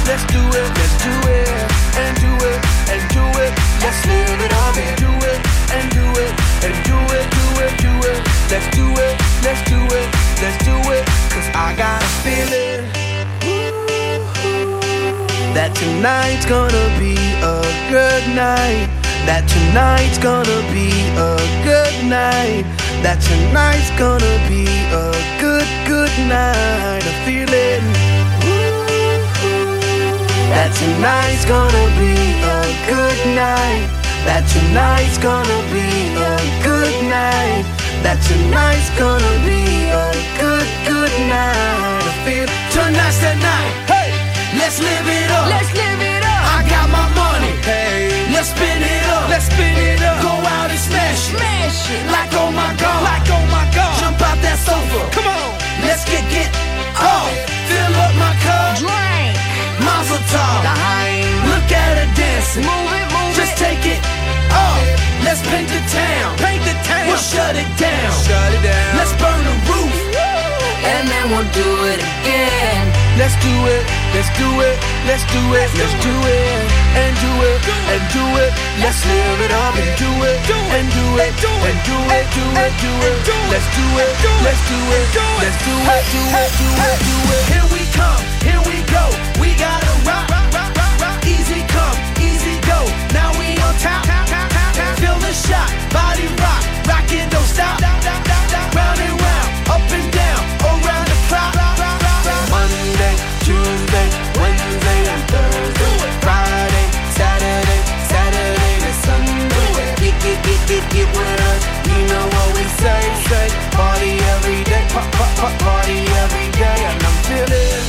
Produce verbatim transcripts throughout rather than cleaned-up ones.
let's do it, let's do it, and do it, and do it. Let's live it up and do it, and do it, and do it, do it, do it. Let's do it, let's do it, let's do it. Cause I got a feeling that tonight's gonna be a good night. That tonight's gonna be a good night. That tonight's gonna be a good, good night. A feeling that tonight's gonna be a good night. That tonight's gonna be a good night. That tonight's gonna be a good, good night. I feel tonight's the night. Hey, let's live it up. Let's live it up. I got my money. Hey, let's spin it up. Let's spin it up. Go out and smash it. Smash it. Like oh my God. Like oh my God. Jump out that sofa. Come on. Let's get get off. Fill up my cup. Drink. Mazel tov. Look at her dancing. Move it, move Just it. take it off. Let's paint the town. Paint the town. We'll shut it down. Shut it down. Let's burn the roof. And then we'll do it again. Let's do it. Let's do it. Let's do it. Let's do it. And do it. And do it. Let's live it up and do it. And do it. And do it. Do it. Do it. Let's do it. Let's do it. Let's do it. Do it. Do it. Do it. Here we come. Here we go. We gotta rock. Easy come. Easy go. Now we on top. Feel the shot. Body rock. Rock it. Don't stop. Round and round. Up and down. Around the clock. Monday, Tuesday, Wednesday, and Thursday. Friday, Saturday, Saturday to Sunday. Get, get, get, get, get with us. You know what we say, say. Party every day, pop, pop, pop, party every day. And I'm feeling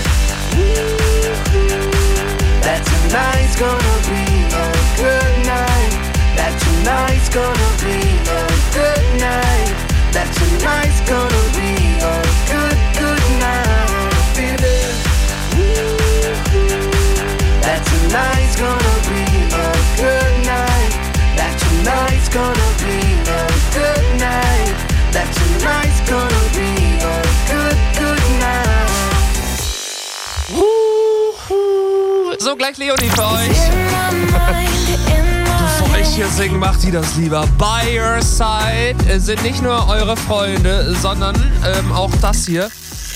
that tonight's gonna be a good night. That tonight's gonna be a good night. That tonight's gonna be a good, good night. That tonight's gonna be a good night. That tonight's gonna be a good night. That tonight's gonna be a good, good night. Uhuhu. So, gleich Leonie für euch. Bevor ich hier singe, macht die das lieber. By Your Side sind nicht nur eure Freunde, sondern ähm, auch das hier.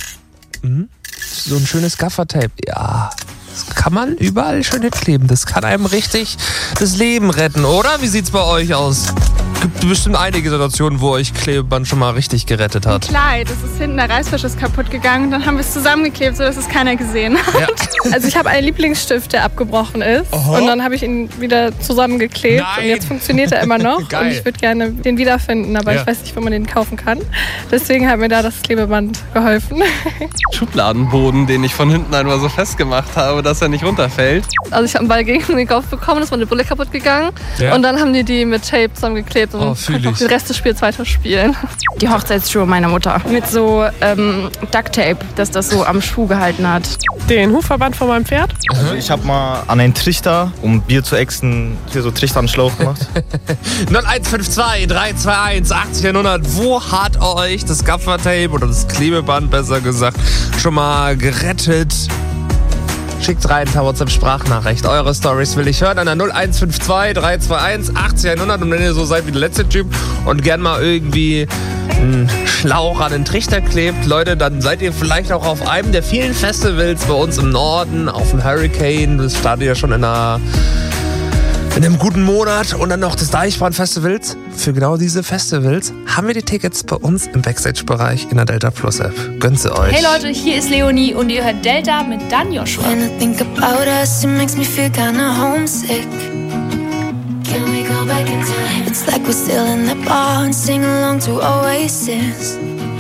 Mhm. So ein schönes Gaffertape. Ja, das kann man überall schön hinkleben. Das kann einem richtig das Leben retten, oder? Wie sieht's bei euch aus? Gibt bestimmt einige Situationen, wo euch Klebeband schon mal richtig gerettet hat. Ein Kleid, das ist hinten, der Reißversch ist kaputt gegangen. Dann haben wir es zusammengeklebt, sodass es keiner gesehen hat. Ja. Also ich habe einen Lieblingsstift, der abgebrochen ist. Aha. Und dann habe ich ihn wieder zusammengeklebt. Nein. Und jetzt funktioniert er immer noch. Geil. Und ich würde gerne den wiederfinden, aber ja. Ich weiß nicht, wo man den kaufen kann. Deswegen hat mir da das Klebeband geholfen. Schubladenboden, den ich von hinten einmal so festgemacht habe, dass er nicht runterfällt. Also ich habe einen Ball gegen den Kopf bekommen, ist meine Brille kaputt gegangen. Ja. Und dann haben die die mit Tape zusammengeklebt. Und oh, einfach den Rest des Spiels weiter spielen. Die Hochzeitsschuhe meiner Mutter. Mit so ähm, Ducktape, dass das so am Schuh gehalten hat. Den Hufverband von meinem Pferd. Also ich habe mal an einen Trichter, um Bier zu ächzen, hier so Trichter an Schlauch gemacht. null eins fünf zwei drei zwei eins achtzig hundert. Wo hat euch das Gaffertape oder das Klebeband, besser gesagt, schon mal gerettet? Schickt rein per WhatsApp-Sprachnachricht. Eure Stories will ich hören an der null eins fünf zwei drei zwei eins achtzig hundert. Und wenn ihr so seid wie der letzte Typ und gern mal irgendwie einen Schlauch an den Trichter klebt, Leute, dann seid ihr vielleicht auch auf einem der vielen Festivals bei uns im Norden, auf dem Hurricane. Das startet ja schon in einer... in einem guten Monat. Und dann noch das Deichbrand-Festivals. Für genau diese Festivals haben wir die Tickets bei uns im Backstage-Bereich in der Delta Plus App. Gönnt sie euch. Hey Leute, hier ist Leonie und ihr hört Delta mit Dan Joshua. When I think about us, it makes me feel kinda homesick. Can we go back in time? It's like we're still in the bar and sing along to Oasis.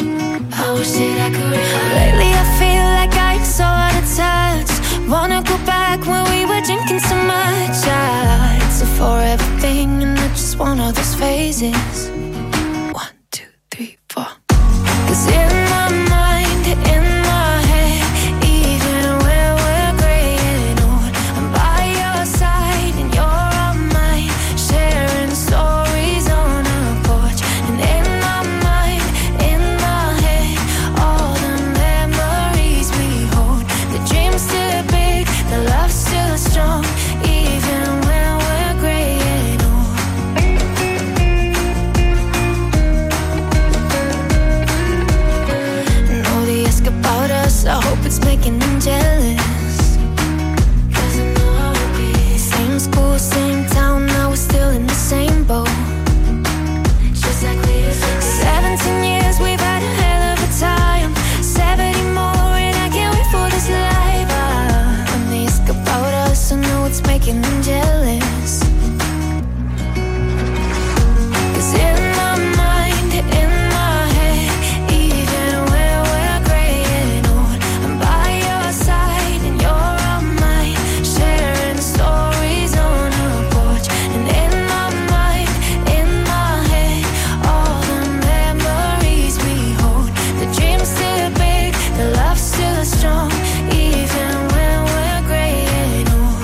I wish that I could remember. Lately I feel like I'm so out of touch. Wanna go back when we were drinking so much. I, it's a forever thing and I just want all those phases. One, two, three, four. Cause in my mind, in my head, even when we're gray and old, I'm by your side and you're on mine, sharing stories on a porch. And in my mind, in my head, all the memories we hold, the dreams too big, the love's what's making them jealous. Cause in my mind, in my head, even when we're gray and old, I'm by your side and you're on mine, sharing stories on a porch. And in my mind, in my head, all the memories we hold. The dream's still big, the love's still strong, even when we're gray and old.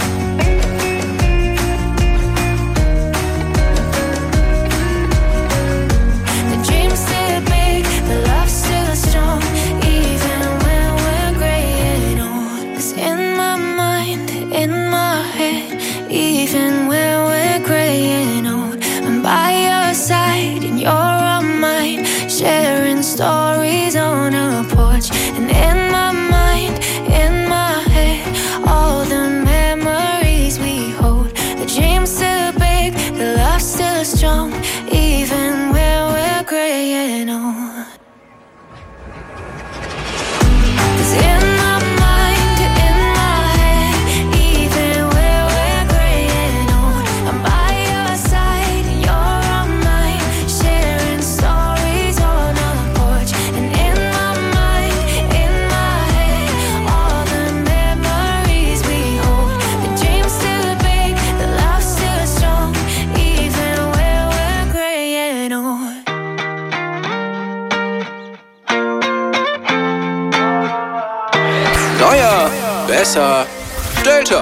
The dream's still big, the love's still strong, even when we're gray and old. 'Cause in my mind, in my head, even when we're gray and old, I'm by your side and you're on mine, sharing stories on a porch. And in my mind, in my head, all the memories we hold. The dream's still big, the love's still strong, even when we're gray and old. 'Cause in my mind, in my head, even when we're gray and old, I'm by your side and you're on mine, sharing stories on a porch. And in my mind, in my head, all the memories we hold. The dream's still big, the love's still strong, even when we're gray and old. Neuer, besser, Delta.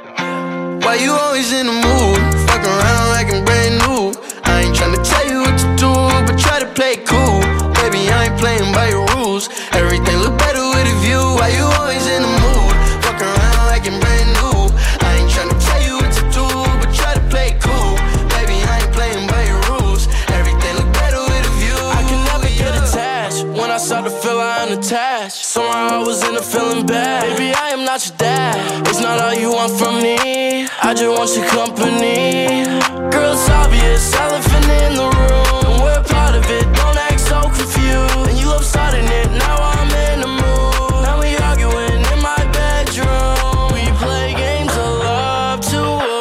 Why you always in the mood? Fuck around like I'm brand new. I ain't tryna tell you what to do, but try to play it cool. Baby, I ain't playing by your rules. Everything look better with a view. Why you always in the mood? Fuck around like I'm brand new. I ain't tryna tell you what to do, but try to play it cool. Baby, I ain't playing by your rules. Everything look better with a view. I can never get attached. When I start to feel I'm unattached, somehow I was in a feeling bad. Baby, I am not your dad. It's not all you want from me. I just want your company. Girl, it's obvious, elephant in the room, and we're part of it. Don't act so confused. And you love starting it. Now I'm in the mood. Now we arguing in my bedroom. We play games of love to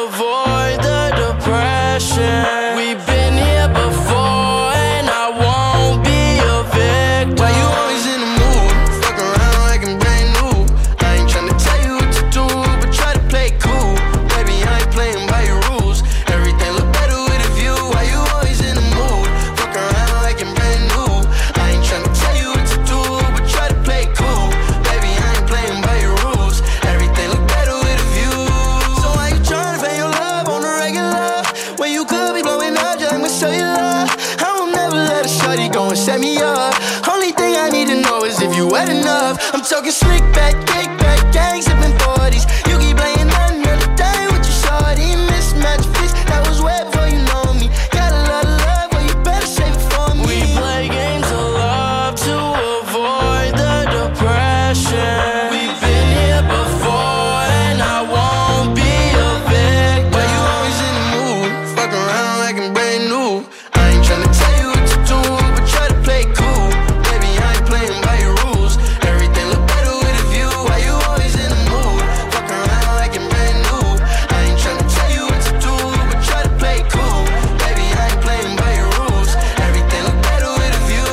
avoid the depression. We've been here before, and I won't be a victim. Why you always in the mood? Fuck around like I'm brand new. I ain't tryna tell you what to do, but try to play it cool. Baby, I ain't playing by your rules. Everything look better with a view. Why you always in the mood? Fuck around like I'm brand new. I ain't tryna tell you what to do, but try to play it cool. Baby, I ain't playing by your rules. Everything look better with a view. So why you tryna fake your love on the regular, when you could be blowing up just like my cellular? I will never let a shorty go and set me up. Only thing I need to know is if you wet enough. I'm talking slick back, kick back, gang sipping forties. You keep playing another day with your shorty. Mismatch fix, that was way before you know me. Got a lot of love, well you better save it for me. We play games of love to avoid the depression. We've been here before, and I won't be a victim. Why you always in the mood? Fuck around like I'm brand new. I ain't tryna tell you what to do, but try to play it cool. Baby, I ain't playing by your rules. Everything look better with a view. Why you always in the mood? Fuck around like I'm brand new. I ain't tryna tell you what to do, but try to play it cool. Baby, I ain't playing by your rules. Everything look better with a view.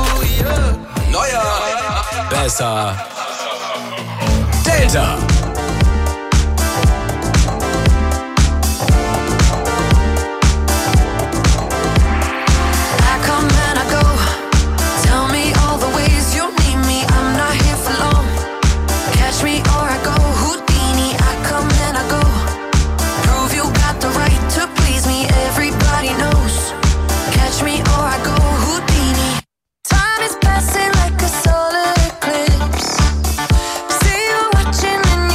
Yeah. Neuer, besser, Delta. I come and I go. Tell me all the ways you need me. I'm not here for long. Catch me or I go Houdini. I come and I go. Prove you got the right to please me. Everybody knows. Catch me or I go Houdini. Time is passing like a solar eclipse. See you watching in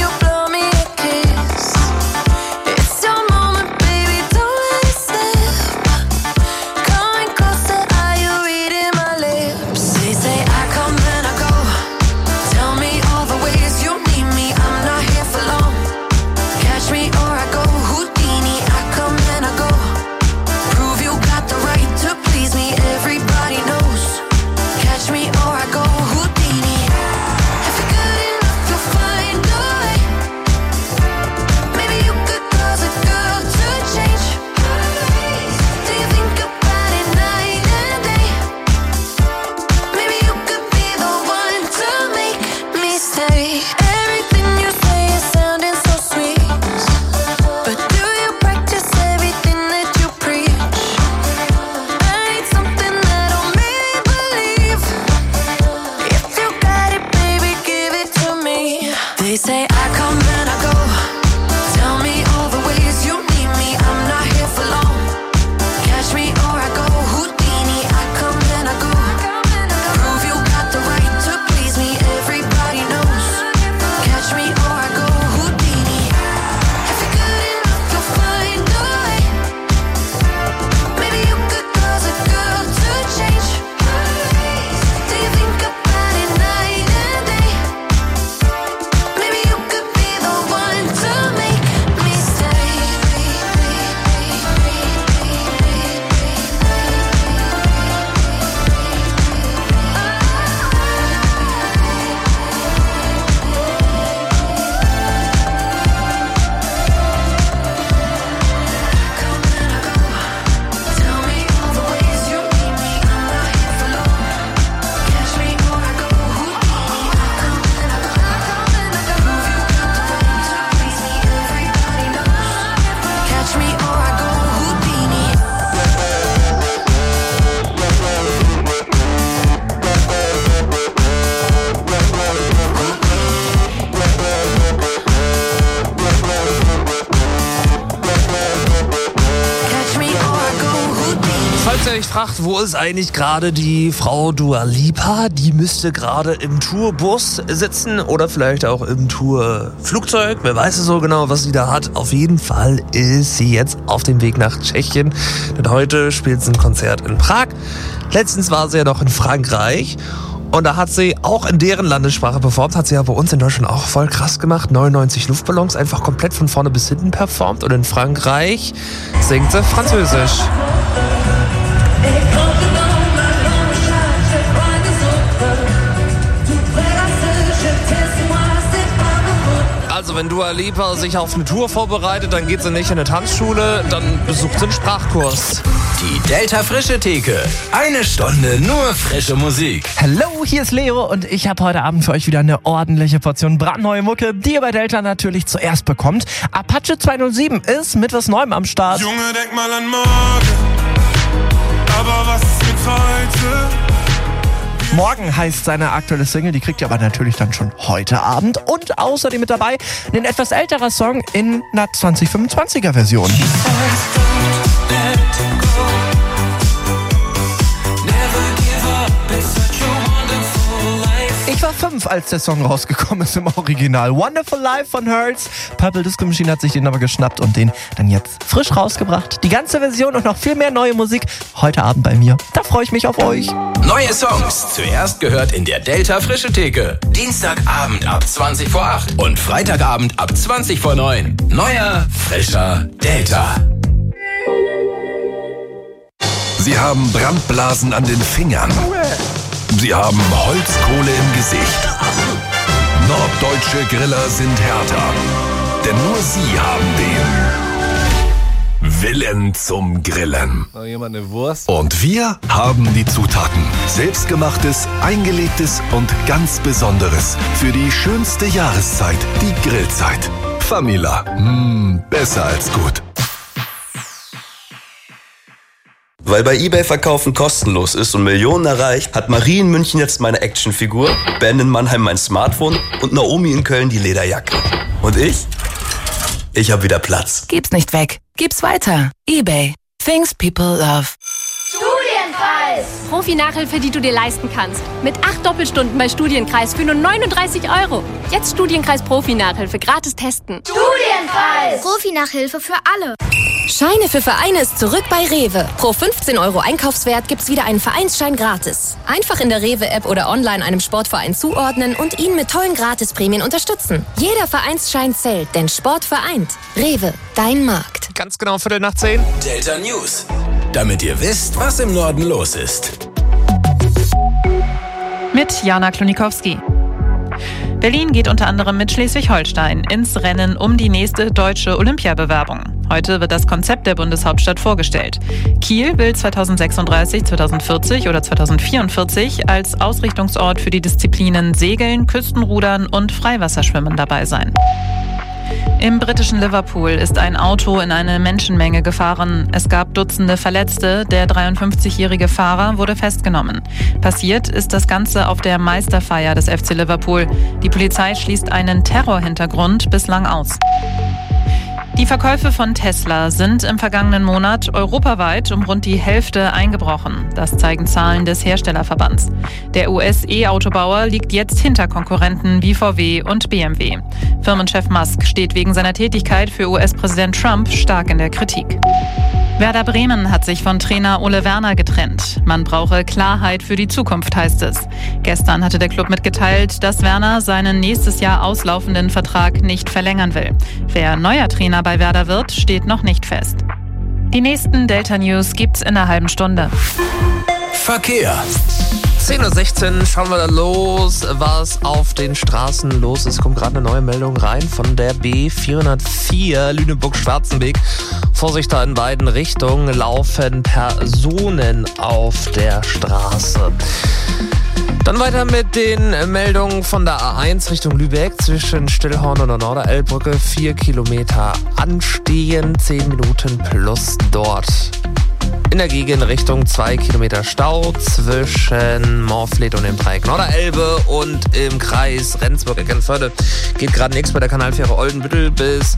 ihr euch fragt, wo ist eigentlich gerade die Frau Dua Lipa? Die müsste gerade im Tourbus sitzen oder vielleicht auch im Tourflugzeug. Wer weiß es so genau, was sie da hat. Auf jeden Fall ist sie jetzt auf dem Weg nach Tschechien. Denn heute spielt sie ein Konzert in Prag. Letztens war sie ja noch in Frankreich. Und da hat sie auch in deren Landessprache performt, hat sie ja bei uns in Deutschland auch voll krass gemacht. neunundneunzig Luftballons, einfach komplett von vorne bis hinten performt. Und in Frankreich singt sie Französisch. Also wenn Dua Lipa sich auf eine Tour vorbereitet, dann geht sie nicht in eine Tanzschule, dann besucht sie einen Sprachkurs. Die Delta Frische Theke. Eine Stunde nur frische Musik. Hallo, hier ist Leo und ich habe heute Abend für euch wieder eine ordentliche Portion brandneue Mucke, die ihr bei Delta natürlich zuerst bekommt. Apache zweihundertsieben ist mit was Neuem am Start. Junge, denk mal an morgen, aber was ist mit heute? Morgen heißt seine aktuelle Single, die kriegt ihr aber natürlich dann schon heute Abend. Und außerdem mit dabei ein etwas älterer Song in einer zwanzig fünfundzwanziger Version. Ich war fünf, als der Song rausgekommen ist im Original. Wonderful Life von Hurts. Purple Disco Machine hat sich den aber geschnappt und den dann jetzt frisch rausgebracht. Die ganze Version und noch viel mehr neue Musik heute Abend bei mir. Da freue ich mich auf euch. Neue Songs, zuerst gehört in der Delta Frische Theke. Dienstagabend ab zwanzig vor acht und Freitagabend ab zwanzig vor neun. Neuer, frischer Delta. Sie haben Brandblasen an den Fingern. Sie haben Holzkohle im Gesicht. Norddeutsche Griller sind härter. Denn nur sie haben den Willen zum Grillen. Noch jemand eine Wurst? Und wir haben die Zutaten. Selbstgemachtes, eingelegtes und ganz Besonderes. Für die schönste Jahreszeit, die Grillzeit. Famila. Mmh, besser als gut. Weil bei eBay Verkaufen kostenlos ist und Millionen erreicht, hat Marie in München jetzt meine Actionfigur, Ben in Mannheim mein Smartphone und Naomi in Köln die Lederjacke. Und ich? Ich hab wieder Platz. Gib's nicht weg. Gib's weiter. eBay. Things people love. Studienkreis! Profi-Nachhilfe, die du dir leisten kannst. Mit acht Doppelstunden bei Studienkreis für nur neununddreißig Euro. Jetzt Studienkreis Profi-Nachhilfe gratis testen. Studienkreis! Profi-Nachhilfe für alle. Scheine für Vereine ist zurück bei Rewe. Pro fünfzehn Euro Einkaufswert gibt's wieder einen Vereinsschein gratis. Einfach in der Rewe-App oder online einem Sportverein zuordnen und ihn mit tollen Gratisprämien unterstützen. Jeder Vereinsschein zählt, denn Sport vereint. Rewe, dein Markt. Ganz genau Viertel nach zehn. Delta News. Damit ihr wisst, was im Norden los ist. Mit Jana Klonikowski. Berlin geht unter anderem mit Schleswig-Holstein ins Rennen um die nächste deutsche Olympiabewerbung. Heute wird das Konzept der Bundeshauptstadt vorgestellt. Kiel will zweitausendsechsunddreißig, zweitausendvierzig oder zweitausendvierundvierzig als Ausrichtungsort für die Disziplinen Segeln, Küstenrudern und Freiwasserschwimmen dabei sein. Im britischen Liverpool ist ein Auto in eine Menschenmenge gefahren. Es gab Dutzende Verletzte. Der dreiundfünfzigjährige Fahrer wurde festgenommen. Passiert ist das Ganze auf der Meisterfeier des F C Liverpool. Die Polizei schließt einen Terrorhintergrund bislang aus. Die Verkäufe von Tesla sind im vergangenen Monat europaweit um rund die Hälfte eingebrochen. Das zeigen Zahlen des Herstellerverbands. Der U S-E-Autobauer liegt jetzt hinter Konkurrenten wie V W und B M W. Firmenchef Musk steht wegen seiner Tätigkeit für U S-Präsident Trump stark in der Kritik. Werder Bremen hat sich von Trainer Ole Werner getrennt. Man brauche Klarheit für die Zukunft, heißt es. Gestern hatte der Club mitgeteilt, dass Werner seinen nächstes Jahr auslaufenden Vertrag nicht verlängern will. Wer neuer Trainer bei Werder wird, steht noch nicht fest. Die nächsten Delta News gibt's in einer halben Stunde. Verkehr. zehn Uhr sechzehn, schauen wir da los, was auf den Straßen los ist. Kommt gerade eine neue Meldung rein von der B vierhundertvier Lüneburg-Schwarzenbeek. Vorsicht, da in beiden Richtungen laufen Personen auf der Straße. Dann weiter mit den Meldungen von der A eins Richtung Lübeck zwischen Stillhorn und der Norderelbbrücke. Vier Kilometer anstehen, zehn Minuten plus dort. In der Gegenrichtung zwei Kilometer Stau zwischen Morfleet und dem Dreieck Norderelbe und im Kreis Rendsburg-Eckernförde geht gerade nichts bei der Kanalfähre Oldenbüttel bis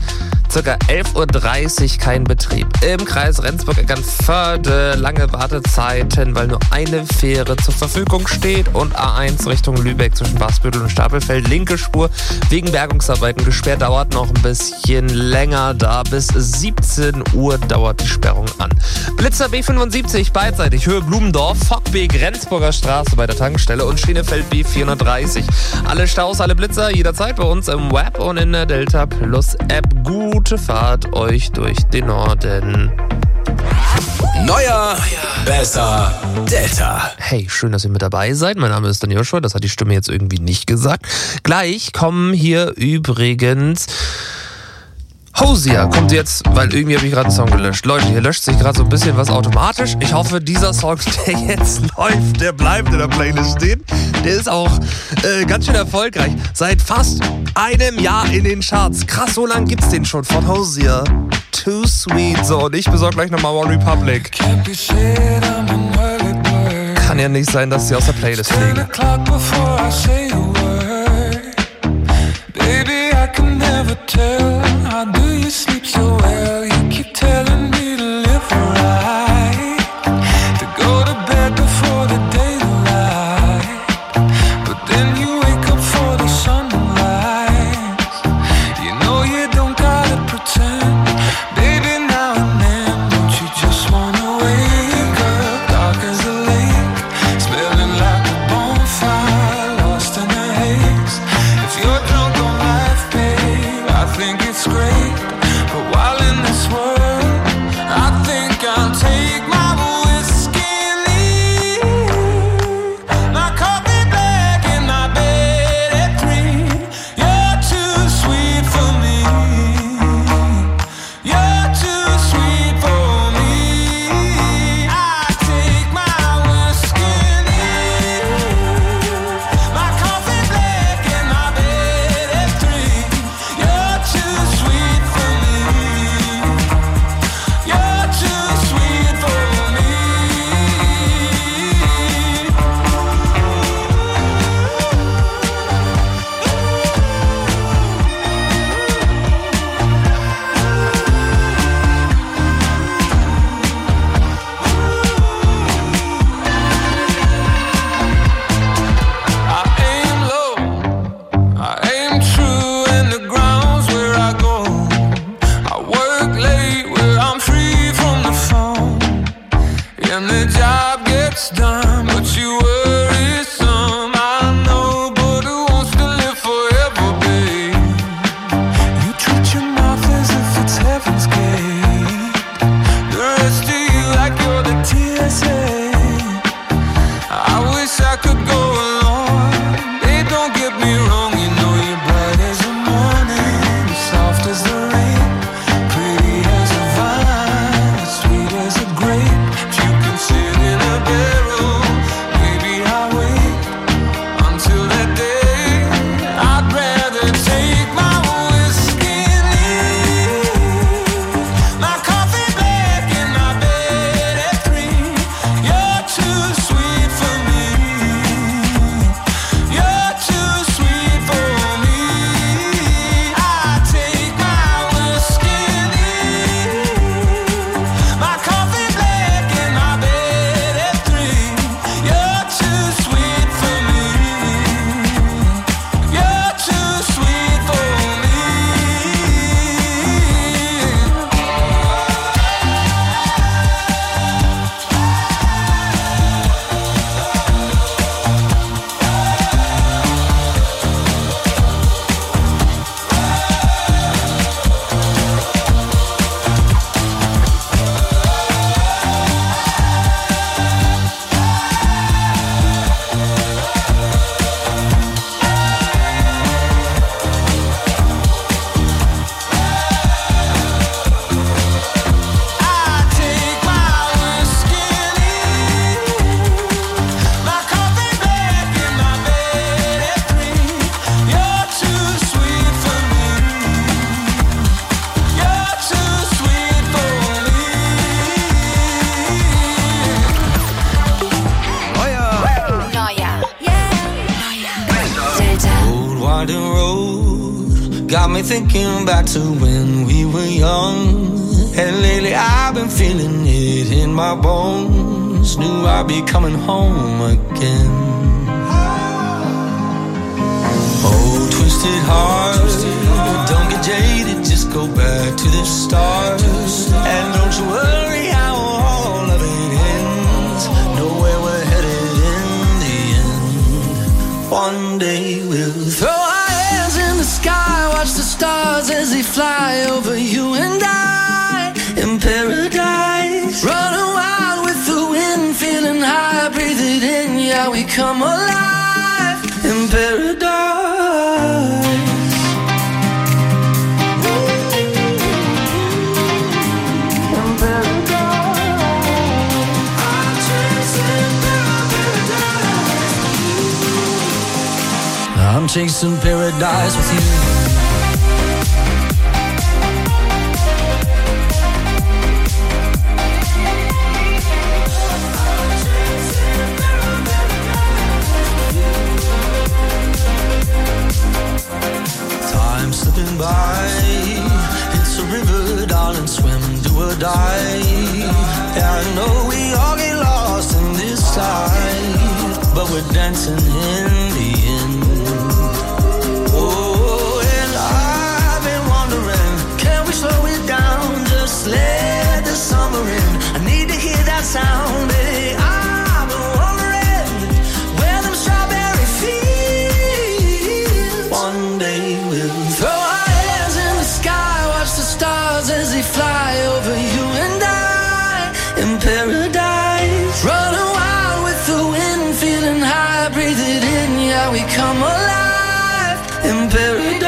Circa elf Uhr dreißig kein Betrieb. Im Kreis Rendsburg-Eckernförde lange Wartezeiten, weil nur eine Fähre zur Verfügung steht. Und A eins Richtung Lübeck zwischen Basbüttel und Stapelfeld. Linke Spur wegen Bergungsarbeiten gesperrt. Dauert noch ein bisschen länger da. Bis siebzehn Uhr dauert die Sperrung an. Blitzer B fünfundsiebzig beidseitig Höhe Blumendorf, Fockbeek, Rendsburger Straße bei der Tankstelle und Schienefeld B vierhundertdreißig. Alle Staus, alle Blitzer jederzeit bei uns im Web und in der Delta Plus App. Gute Fahrt euch durch den Norden. Neuer, besser, Delta. Hey, schön, dass ihr mit dabei seid. Mein Name ist Dan Joshua, das hat die Stimme jetzt irgendwie nicht gesagt. Gleich kommen hier übrigens... Hosier kommt jetzt, weil irgendwie habe ich gerade einen Song gelöscht. Leute, hier löscht sich gerade so ein bisschen was automatisch. Ich hoffe, dieser Song, der jetzt läuft, der bleibt in der Playlist stehen. Der ist auch äh, ganz schön erfolgreich. Seit fast einem Jahr in den Charts. Krass, so lange gibt's den schon von Hosier. Too Sweet. So, und ich besorge gleich nochmal One Republic. Kann ja nicht sein, dass sie aus der Playlist fliegen. Baby, I can never tell. How do you sleep so well? You keep telling me to live right, to go to bed before the daylight, but then you wake up for the sunrise. You know you don't gotta pretend. Baby, now and then, don't you just wanna wake up dark as a lake, smelling like a bonfire, lost in a haze. If you're drunk on life, babe, I think it's great. But while in this world, I think I'll take my whiskey and leave. My coffee black in my bed at three. You're too sweet for me. You're too sweet for me. I take my whiskey and leave. My coffee black in my bed at three. You're too sweet for me. You're too sweet for me. I aim low, I aim true, and the ground's where I go. I work late where I'm free from the phone, and the job gets done, but you worry some. I know, but who wants to live forever, babe? You treat your mouth as if it's heaven's gate. The rest of you like you're the T S A. I wish I could go along. Babe, don't get me wrong, you know you're bright as the morning, soft as the rain, pretty as a vine, sweet as a grape. You can sit in a barrel me thinking back to when we were young. And lately I've been feeling it in my bones. Knew I'd be coming home again. Oh, twisted heart, don't get jaded, just go back to the start. And don't you worry how all of it ends. Know where we're headed in the end. One day we'll throw our hands in the sky, watch the stars as they fly over you and I. In paradise, running wild with the wind, feeling high, breathe it in, yeah, we come alive. In paradise. I'm chasing paradise with you. Time slipping by, it's a river, darling, swim, do or die. Yeah, I know we all get lost in this life, but we're dancing in the end. Oh, and I've been wondering, can we slow it down? Just let the summer in. I need to hear that sound, baby. I've been wondering where them strawberry fields. One day we'll throw our hands in the sky, watch the stars as they fly over you and I. In paradise, running wild with the wind, feeling high, breathe it in, yeah, we come alive. In paradise.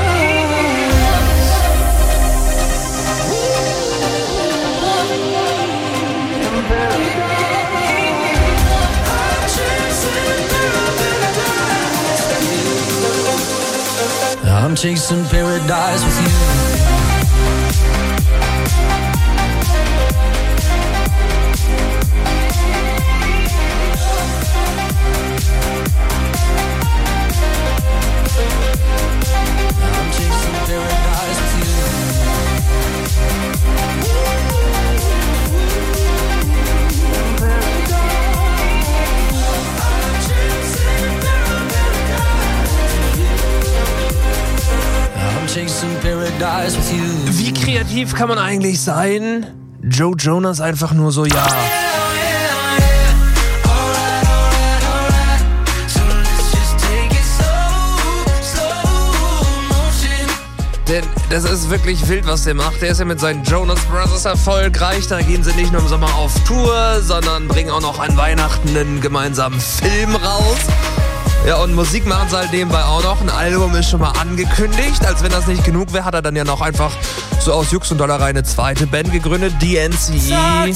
I'm chasing paradise with you. Wie kreativ kann man eigentlich sein? Joe Jonas einfach nur so, ja. Denn das ist wirklich wild, was der macht. Der ist ja mit seinen Jonas Brothers erfolgreich. Da gehen sie nicht nur im Sommer auf Tour, sondern bringen auch noch an Weihnachten einen gemeinsamen Film raus. Ja, und Musik machen sie halt nebenbei auch noch. Ein Album ist schon mal angekündigt. Als wenn das nicht genug wäre, hat er dann ja noch einfach so aus Jux und Dollerei eine zweite Band gegründet, D N C E.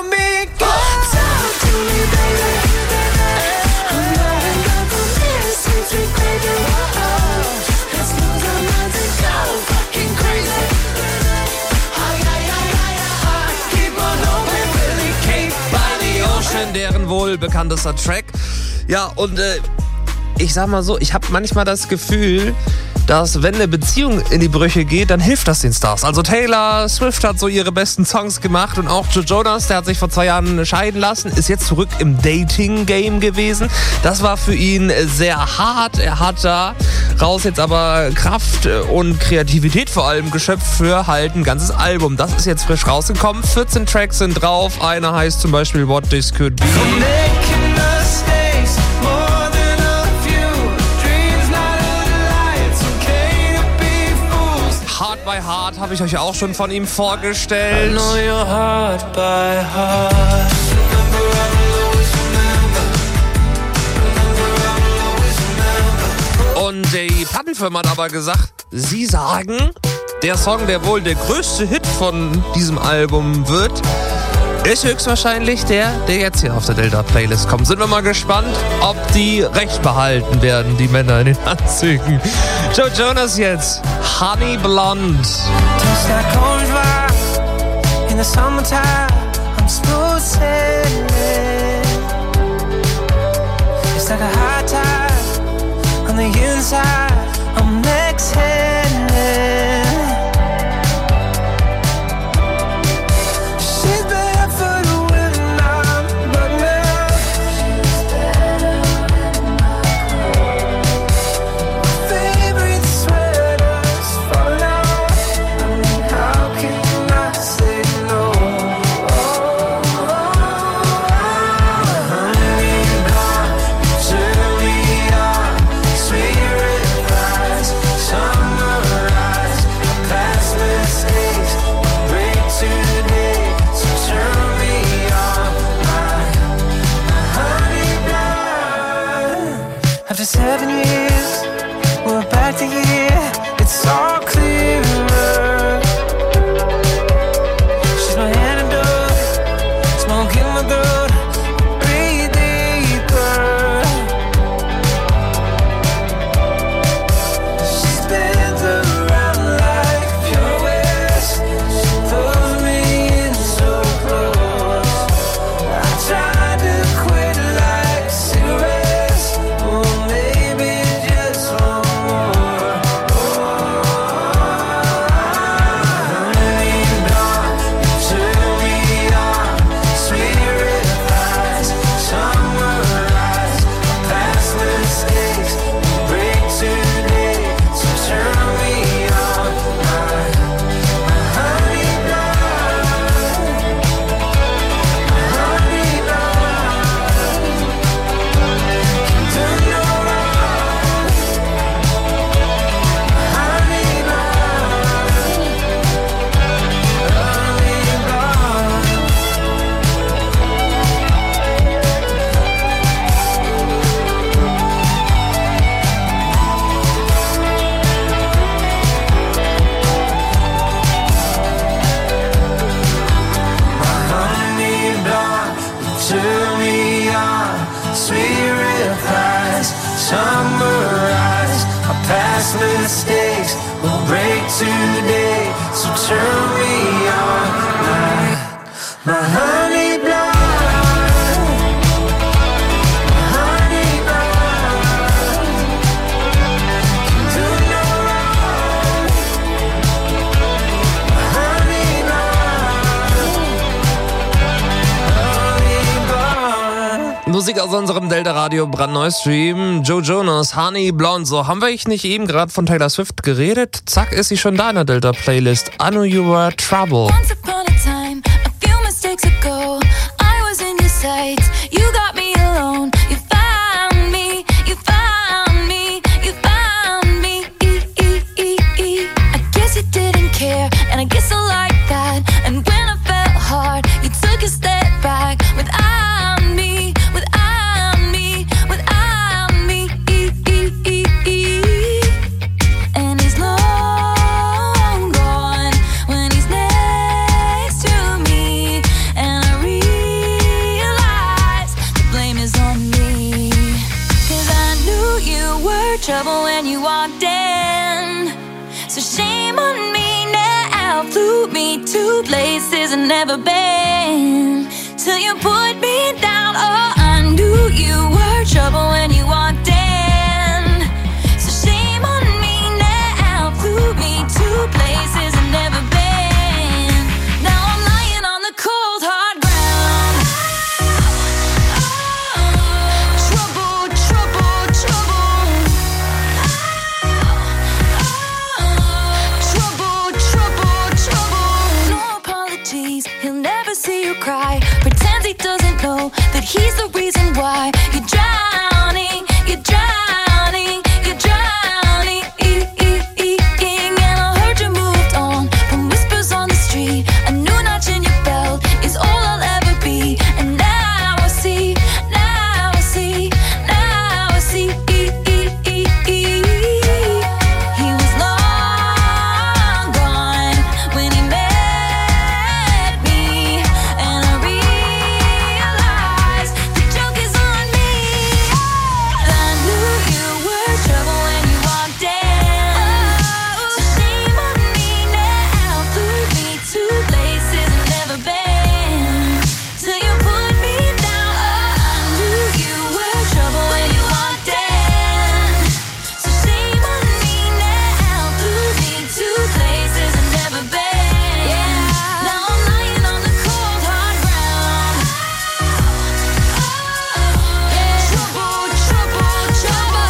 Deren wohl bekanntester Track. Ja, und äh, ich sag mal so, ich habe manchmal das Gefühl, dass wenn eine Beziehung in die Brüche geht, dann hilft das den Stars. Also Taylor Swift hat so ihre besten Songs gemacht und auch Joe Jonas, der hat sich vor zwei Jahren scheiden lassen, ist jetzt zurück im Dating-Game gewesen. Das war für ihn sehr hart. Er hat da raus jetzt aber Kraft und Kreativität vor allem geschöpft für halt ein ganzes Album. Das ist jetzt frisch rausgekommen. vierzehn Tracks sind drauf. Einer heißt zum Beispiel What This Could Be. Heart by Heart habe ich euch auch schon von ihm vorgestellt. I know your heart by heart. Und die Plattenfirma hat aber gesagt, sie sagen, der Song, der wohl der größte Hit von diesem Album wird, ist höchstwahrscheinlich der, der jetzt hier auf der Delta-Playlist kommt. Sind wir mal gespannt, ob die recht behalten werden, die Männer in den Anzügen. Joe Jonas jetzt, Honey Blonde. Tastes like orange wine in the summertime. I'm smooth sailing. It's like a high tide on the inside. I'm exhaling. past mistakes will break today. So turn me on, my, my honey blonde. Musik aus unserem Delta-Radio brandneues Stream. Joe Jonas, Honey Blonde. So, haben wir ich nicht eben gerade von Taylor Swift geredet? Zack, ist sie schon da in der Delta-Playlist. I Knew You Were Trouble. Once upon a time, a few mistakes ago, I was in your sights. You got me alone. You found me. You found me. You found me. I guess you didn't care, and I guess I like that. And when I felt hard, you took a step back without me. Without me. Without me. And he's long gone when he's next to me. And I realize the blame is on me. Cause I knew you were trouble when you walked in. So shame on me now. Flew me to places I've never been. Till you put me down. Oh, I knew you were trouble when you walked in. So shame on me now. Flew me to places I've never been. Now I'm lying on the cold hard ground. Trouble, trouble, trouble. Trouble, trouble, trouble. No apologies, he'll never see you cry. Pretends he doesn't know that he's the reason why you're drowning, you're drowning, you're drowning. And I heard you moved on from whispers on the street. A new notch in your belt is all I'll ever be. And now I see, now I see, now I see. He was long gone when he met me. And I realized the joke is on me. I knew you were trouble when you walked in. So shame on me now. Flew me to places I've never been. Till you put me down. Oh, I knew you were trouble when you walked in. So shame on me now. Flew me to places I've never been. Now I'm lying on the cold hard ground. Trouble, trouble, trouble.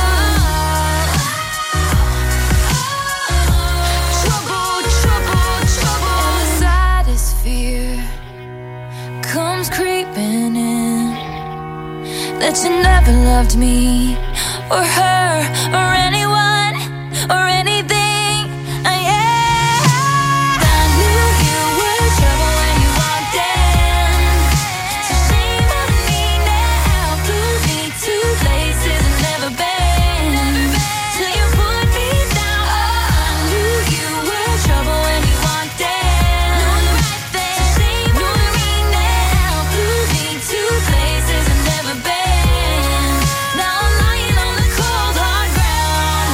Trouble, trouble, trouble. And the saddest fear comes creeping in, that you never loved me or her or anyone or anything. Uh, yeah. I knew you were trouble when you walked in. So shame on me now. Flew me to places I've never been. Till you put me down. Oh, I knew you were trouble when you walked in. So shame on me now. Flew me to places I've never been. Now I'm lying on the cold hard ground.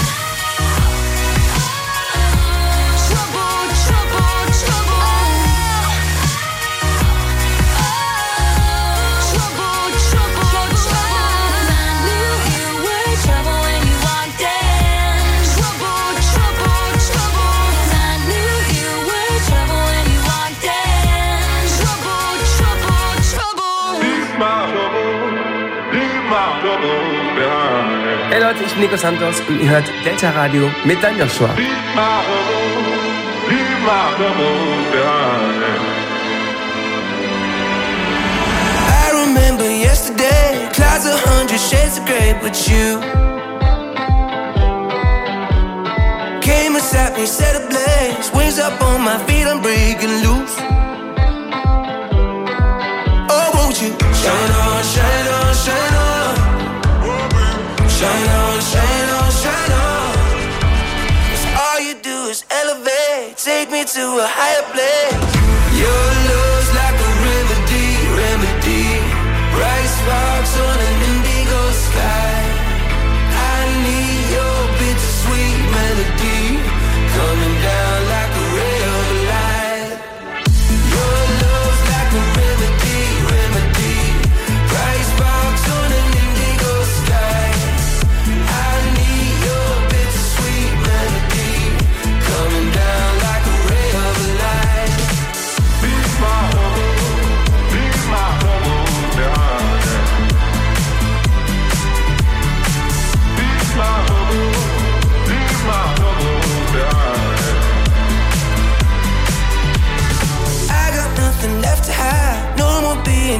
Trouble, trouble, trouble. Trouble, trouble, trouble. I knew you were trouble when you walked in. Trouble, trouble, trouble. I knew you were trouble when you walked in. Trouble, trouble, trouble. Hey Leute, ich bin Nico Santos und ihr hört Delta Radio mit Dan Joshua. I remember yesterday, clouds a hundred shades of grey, but you came and sat me, set ablaze, wings up on my feet, I'm breaking loose. Oh, won't you shine on, shine on, shine on. Shine on, shine on, shine on. 'Cause all you do is elevate, take me to a higher place. Your love's like a remedy, remedy. Bright sparks on an indigo sky. I need your bittersweet melody.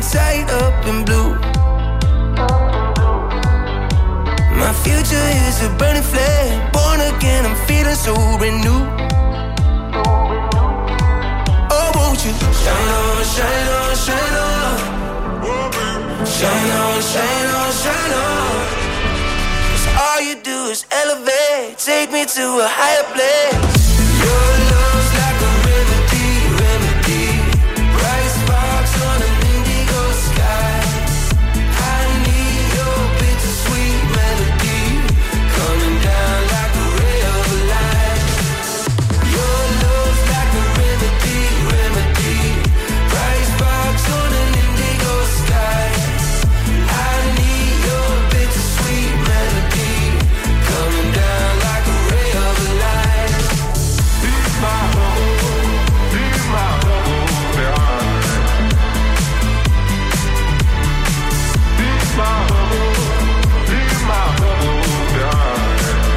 everything tied up in blue. My future is a burning flame. Born again, I'm feeling so renewed. Oh, won't you shine on, shine on, shine on. Shine on, shine on, shine on. 'Cause all you do is elevate. Take me to a higher place. Your love's like a remedy, remedy. Bright sparks on an indigo sky. I need your bittersweet melody coming down like a ray of light. Your love's like a remedy, remedy. Bright sparks on an indigo sky. I need your bittersweet melody coming down like a ray of light. Be my home, be my home, be my home, be my home.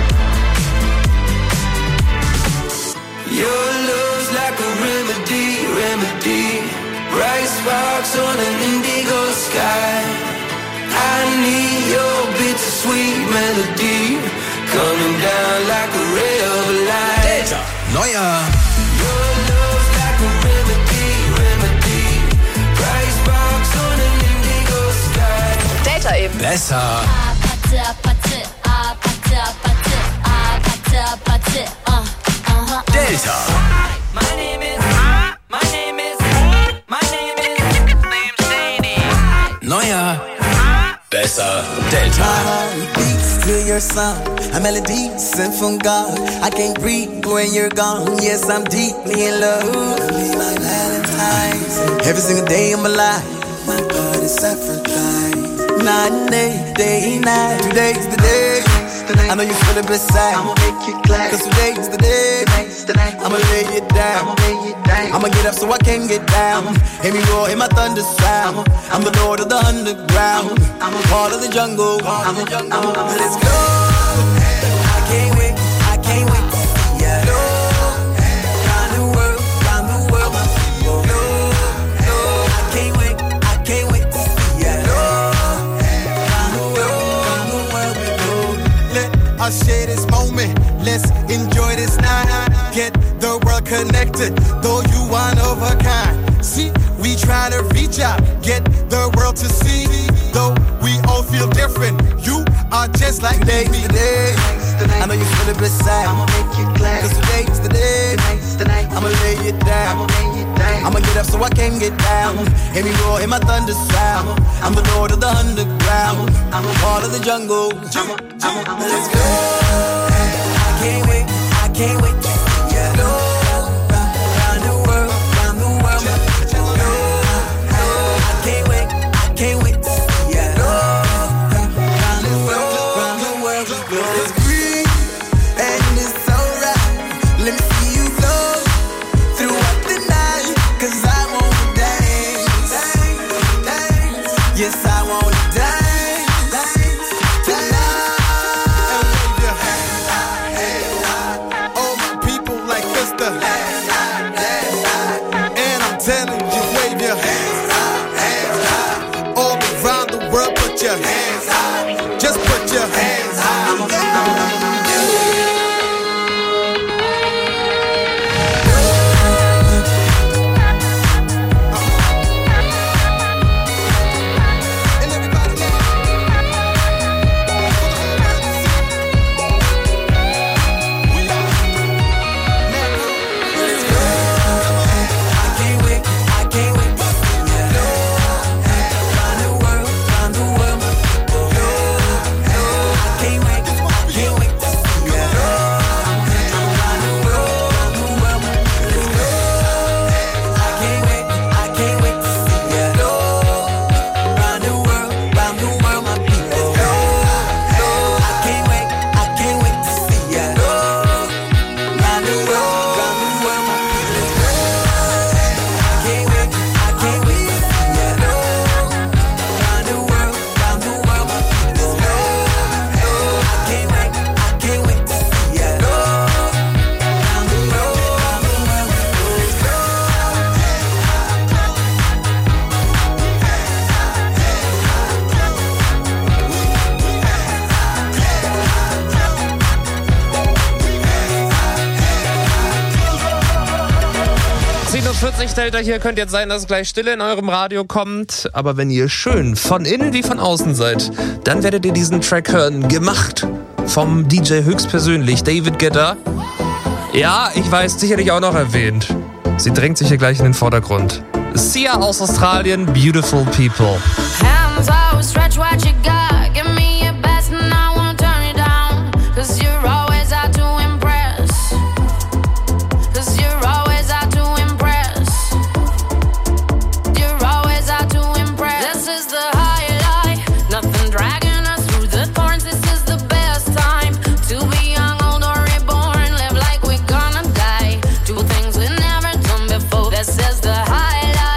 Your love's like a remedy, remedy. Bright sparks on an indigo sky. I need your bittersweet melody coming down like a ray of light. Delta, neuer. Your love's like a remedy, remedy. Bright sparks on an indigo sky. Delta eben. Besser. Delta. My name is, my name is, my name is, name's Sadie. Neuer. Besser. Delta. My heart beats to your song. A melody sent from God. I can't breathe when you're gone. Yes, I'm deeply in love. Be my Valentine's. Every single day of my life, my God is sacrificed. Night and day, day and night. Today's the day. I know you feel it beside. I'ma make you glad. 'Cause today's the day. I'ma lay it down. I'ma lay it down. I'ma get up so I can get down. Hear me roar, hear my thunder sound. I'm the Lord of the underground. I'm a part of the jungle. I'm a jungle. Let's go. I can't wait. I can't wait to see ya. No, round the world, round the world. No, no, I can't wait. I can't wait to see ya. No, round the world, round the world we go. Let us share this moment. Let's enjoy this night. Get the world connected, though you one of a kind. See, we try to reach out, get the world to see. Though we all feel different, you are just like me. Today, I know you feel it beside. I'ma make you glad. 'Cause today's the day. I'ma lay it down. I'ma get up so I can get down. Hear me roar, hear my thunder sound. I'm the Lord of the underground. I'm a part of the jungle. Let's go. I can't wait. I can't wait to see ya. No, round the world, round the world. No, no, I can't wait. I can't wait to see ya. No, round the world, round the world we go. It's green and it's so right. Let me see you flow throughout the night. 'Cause I wanna dance, dance. Yes, I wanna dance, dance tonight. And wave your hands, hands. All my people like Mister And I'm telling you, wave your hands, hands. All around the world, put your hands up. Just put your hands up. I can't wait, I can't wait to see Nachricht, Delta, hier könnte jetzt sein, dass gleich Stille in eurem Radio kommt. Aber wenn ihr schön von innen wie von außen seid, dann werdet ihr diesen Track hören. Gemacht vom D J höchstpersönlich, David Guetta. Ja, ich weiß, sicherlich auch noch erwähnt. Sie drängt sich hier gleich in den Vordergrund. Sia aus Australien, Beautiful People. Hands out, stretch what you got. Give me your best and I won't turn it down. Cause you're always out to impress. Cause you're always out to impress. You're always out to impress. This is the highlight. Nothing dragging us through the thorns. This is the best time to be young, old or reborn. Live like we're gonna die. Do things we've never done before. This is the highlight.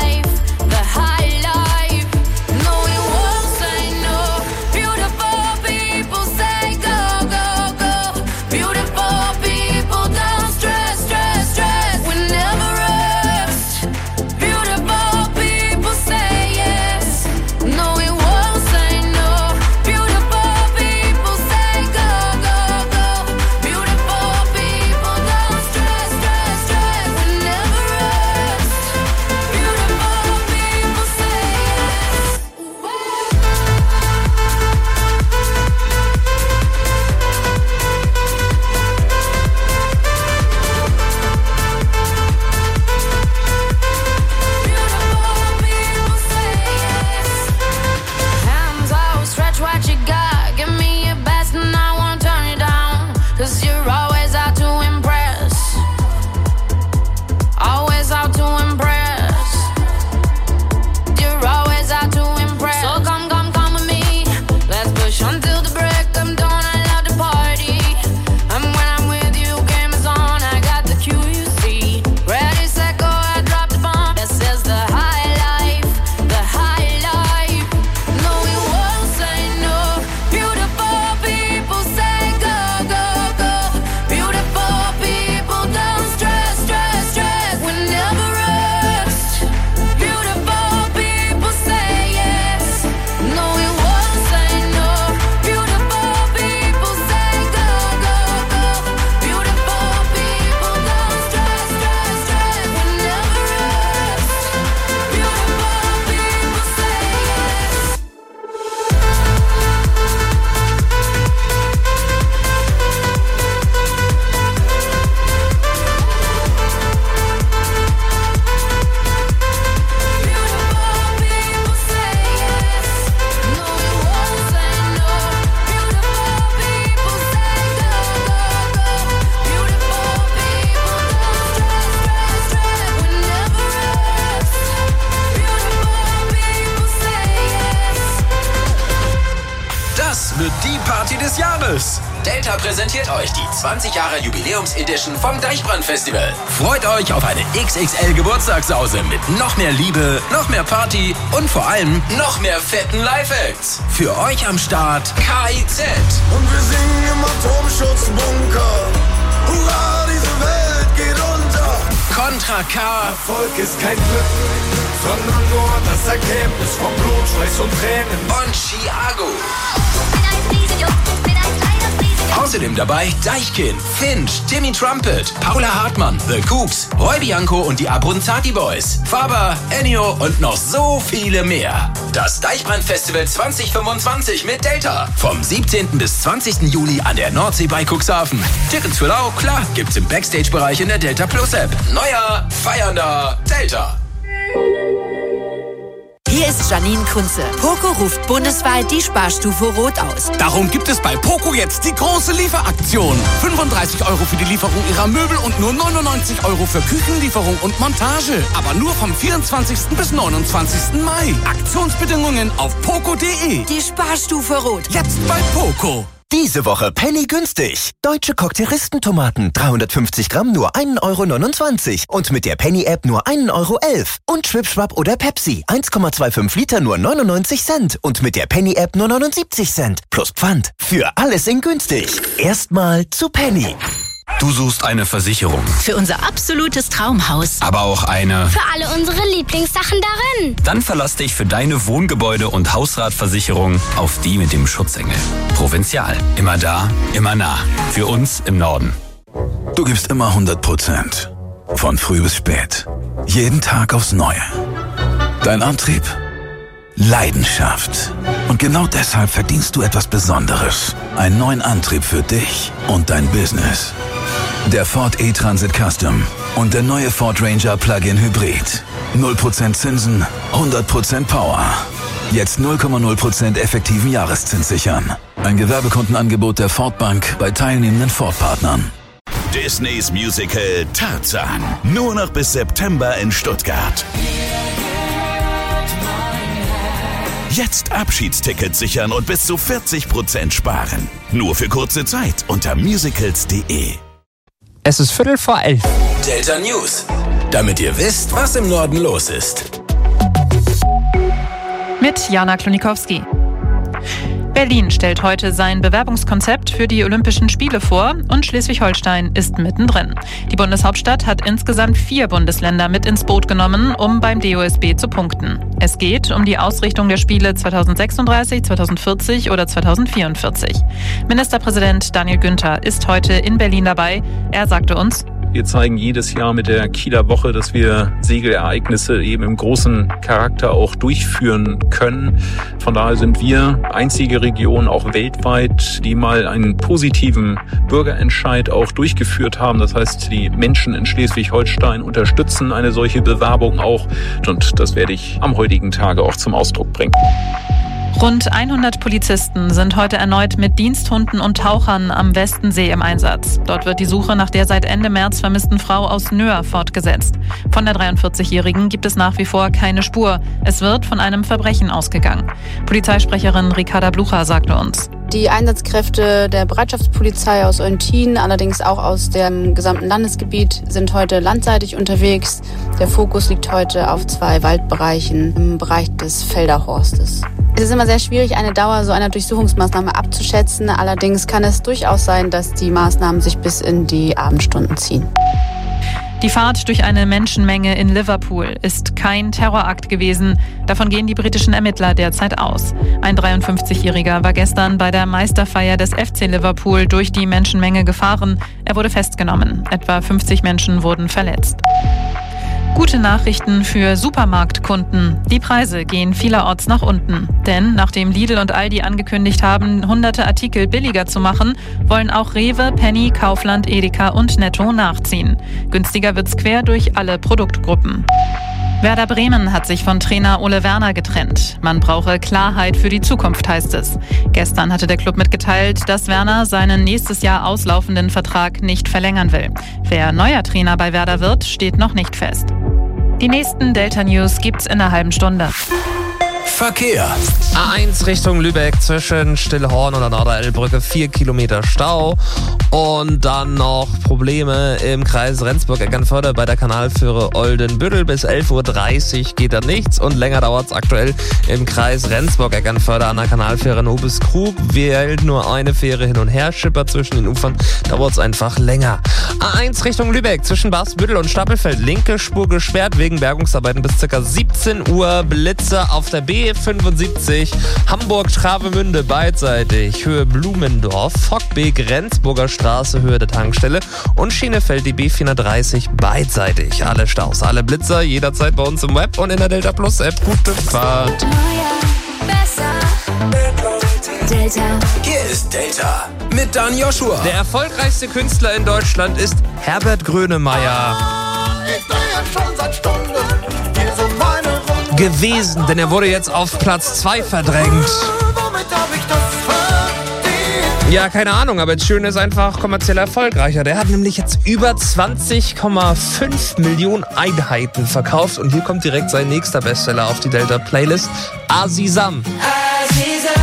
Delta präsentiert euch die zwanzig Jahre Jubiläums-Edition vom Deichbrand-Festival. Freut euch auf eine X X L-Geburtstagssause mit noch mehr Liebe, noch mehr Party und vor allem noch mehr fetten Live-Acts. Für euch am Start K I Z. Und wir singen im Atomschutzbunker. Hurra, diese Welt geht unter. Contra K. Erfolg ist kein Glück, sondern nur das Ergebnis von Blut, Schweiß und Tränen. Und Chiago. Außerdem dabei Deichkind, Finch, Timmy Trumpet, Paula Hartmann, The Kooks, Roy Bianco und die Abruzzati Boys, Faber, Ennio und noch so viele mehr. Das Deichbrand-Festival zwanzig fünfundzwanzig mit Delta. Vom siebzehnten bis zwanzigsten Juli an der Nordsee bei Cuxhaven. Tickets für Lau, klar, gibt's im Backstage-Bereich in der Delta Plus App. Neuer, feiernder Delta. Hier ist Janine Kunze. Poco ruft bundesweit die Sparstufe Rot aus. Darum gibt es bei Poco jetzt die große Lieferaktion. fünfunddreißig Euro für die Lieferung ihrer Möbel und nur neunundneunzig Euro für Küchenlieferung und Montage. Aber nur vom vierundzwanzigsten bis neunundzwanzigsten Mai. Aktionsbedingungen auf poco punkt de. Die Sparstufe Rot. Jetzt bei Poco. Diese Woche Penny günstig. Deutsche Cocktailistentomaten dreihundertfünfzig Gramm nur ein Euro neunundzwanzig und mit der Penny-App nur ein Euro elf. Und Schwipschwapp oder Pepsi eins Komma fünfundzwanzig Liter nur neunundneunzig Cent und mit der Penny-App nur neunundsiebzig Cent. Plus Pfand. Für alles in günstig. Erstmal zu Penny. Du suchst eine Versicherung. Für unser absolutes Traumhaus. Aber auch eine... Für alle unsere Lieblingssachen darin. Dann verlass dich für deine Wohngebäude- und Hausratversicherung auf die mit dem Schutzengel. Provinzial. Immer da, immer nah. Für uns im Norden. Du gibst immer hundert Prozent. Von früh bis spät. Jeden Tag aufs Neue. Dein Antrieb? Leidenschaft. Und genau deshalb verdienst du etwas Besonderes. Einen neuen Antrieb für dich und dein Business. Der Ford E-Transit Custom und der neue Ford Ranger Plug-in Hybrid. null Prozent Zinsen, hundert Prozent Power. Jetzt null Komma null Prozent effektiven Jahreszins sichern. Ein Gewerbekundenangebot der Ford Bank bei teilnehmenden Ford-Partnern. Disneys Musical Tarzan. Nur noch bis September in Stuttgart. Jetzt Abschiedstickets sichern und bis zu vierzig Prozent sparen. Nur für kurze Zeit unter musicals punkt de. Es ist Viertel vor elf. Delta News. Damit ihr wisst, was im Norden los ist. Mit Jana Klonikowski. Berlin stellt heute sein Bewerbungskonzept für die Olympischen Spiele vor und Schleswig-Holstein ist mittendrin. Die Bundeshauptstadt hat insgesamt vier Bundesländer mit ins Boot genommen, um beim D O S B zu punkten. Es geht um die Ausrichtung der Spiele zweitausendsechsunddreißig, zweitausendvierzig oder zweitausendvierundvierzig. Ministerpräsident Daniel Günther ist heute in Berlin dabei. Er sagte uns: Wir zeigen jedes Jahr mit der Kieler Woche, dass wir Segelereignisse eben im großen Charakter auch durchführen können. Von daher sind wir einzige Region auch weltweit, die mal einen positiven Bürgerentscheid auch durchgeführt haben. Das heißt, die Menschen in Schleswig-Holstein unterstützen eine solche Bewerbung auch. Und das werde ich am heutigen Tage auch zum Ausdruck bringen. Rund hundert Polizisten sind heute erneut mit Diensthunden und Tauchern am Westensee im Einsatz. Dort wird die Suche nach der seit Ende März vermissten Frau aus Nöhr fortgesetzt. Von der dreiundvierzigjährigen gibt es nach wie vor keine Spur. Es wird von einem Verbrechen ausgegangen. Polizeisprecherin Ricarda Blucher sagte uns: Die Einsatzkräfte der Bereitschaftspolizei aus Eutin, allerdings auch aus dem gesamten Landesgebiet, sind heute landseitig unterwegs. Der Fokus liegt heute auf zwei Waldbereichen im Bereich des Felderhorstes. Es ist immer sehr schwierig, eine Dauer so einer Durchsuchungsmaßnahme abzuschätzen. Allerdings kann es durchaus sein, dass die Maßnahmen sich bis in die Abendstunden ziehen. Die Fahrt durch eine Menschenmenge in Liverpool ist kein Terrorakt gewesen. Davon gehen die britischen Ermittler derzeit aus. Ein dreiundfünfzigjähriger war gestern bei der Meisterfeier des F C Liverpool durch die Menschenmenge gefahren. Er wurde festgenommen. Etwa fünfzig Menschen wurden verletzt. Gute Nachrichten für Supermarktkunden. Die Preise gehen vielerorts nach unten. Denn nachdem Lidl und Aldi angekündigt haben, hunderte Artikel billiger zu machen, wollen auch Rewe, Penny, Kaufland, Edeka und Netto nachziehen. Günstiger wird's quer durch alle Produktgruppen. Werder Bremen hat sich von Trainer Ole Werner getrennt. Man brauche Klarheit für die Zukunft, heißt es. Gestern hatte der Club mitgeteilt, dass Werner seinen nächstes Jahr auslaufenden Vertrag nicht verlängern will. Wer neuer Trainer bei Werder wird, steht noch nicht fest. Die nächsten Delta News gibt's in einer halben Stunde. Verkehr. A eins Richtung Lübeck zwischen Stillhorn und der Norderelbbrücke, vier Kilometer Stau. Und dann noch Probleme im Kreis Rendsburg-Eckernförde bei der Kanalführe Oldenbüttel. Bis elf Uhr dreißig geht da nichts und länger dauert es aktuell im Kreis Rendsburg-Eckernförde an der Kanalfähre Nobiskrug. Wählt nur eine Fähre hin und her, schippert zwischen den Ufern, dauert es einfach länger. A eins Richtung Lübeck zwischen Barsbüttel und Stapelfeld, linke Spur gesperrt wegen Bergungsarbeiten bis ca. siebzehn Uhr. Blitze auf der B fünfundsiebzig, Hamburg-Travemünde beidseitig, Höhe Blumendorf, Fockbeek, Rendsburger Straße, Höhe der Tankstelle und Schienefeld die B vierhundertdreißig beidseitig. Alle Staus, alle Blitzer, jederzeit bei uns im Web und in der Delta Plus App. Gute Fahrt. Delta. Hier ist Delta mit Dan Joshua. Der erfolgreichste Künstler in Deutschland ist Herbert Grönemeyer. Ich drehe schon seit Stunden hier so meine Runde. Gewesen, denn er wurde jetzt auf Platz zwei verdrängt. Womit hab ich das verdient? Ja, keine Ahnung, aber das Schöne ist einfach kommerziell erfolgreicher. Der hat nämlich jetzt über zwanzig Komma fünf Millionen Einheiten verkauft und hier kommt direkt sein nächster Bestseller auf die Delta Playlist, Azizam. Azizam.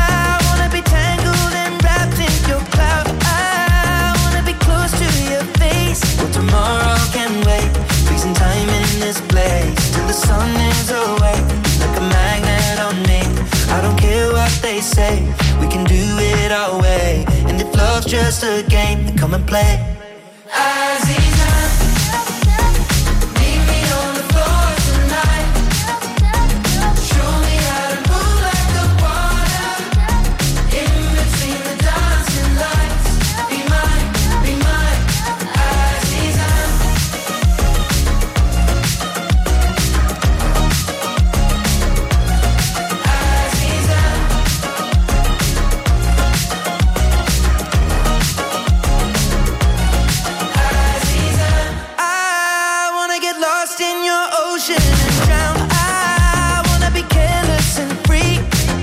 Face just a game, then come and play. Aziza, meet me on the floor tonight. Show me how to move like the water in between the dancing lights. Be mine, be mine, Aziza. Aziza. I wanna get lost in your ocean and drown. I wanna be careless and free.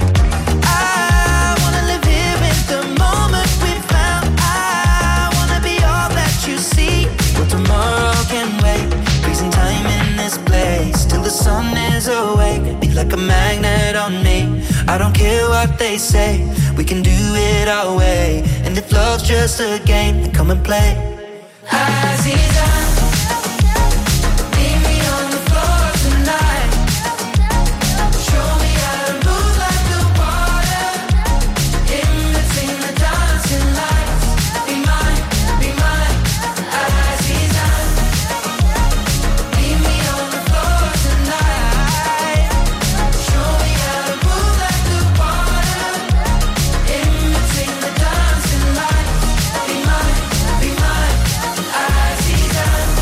I wanna live here in the moment we found. I wanna be all that you see. But tomorrow can wait. Freezing time in this place till the sun is awake. Be like a magnet on me. I don't care what they say. We can do it our way. And if love's just a game, then come and play. Aziza, meet me on the floor tonight. Show me how to move like the water in between the dancing lights. Be mine, be mine, Aziza. Meet me on the floor tonight. Show me how to move like the water in between the dancing lights. Be mine, be mine, Aziza.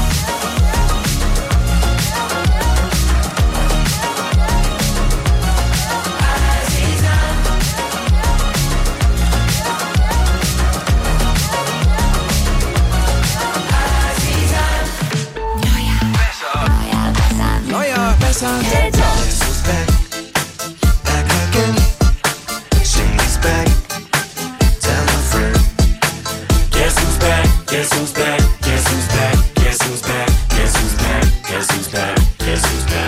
Neuer, besser, Guess who's back? Back again. She's back. Tell a friend. Guess who's back? Guess who's back? Guess who's back? Guess who's back? Guess who's back? Guess who's back? Guess who's back?